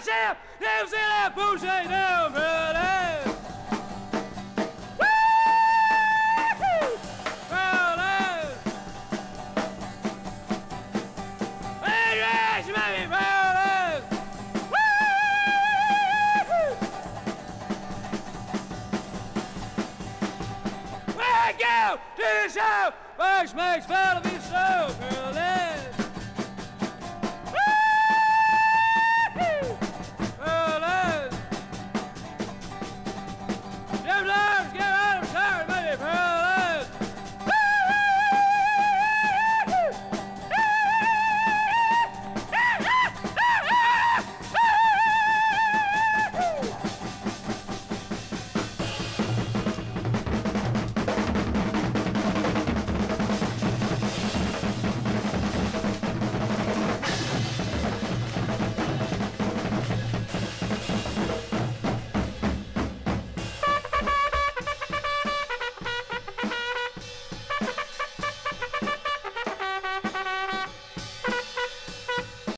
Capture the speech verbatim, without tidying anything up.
Sam, Sam, Sam, Boucher, down, brother. Woo! Brother. Hey, yes, baby, brother. Woo! We go to the show. First makes fun of this show, brother.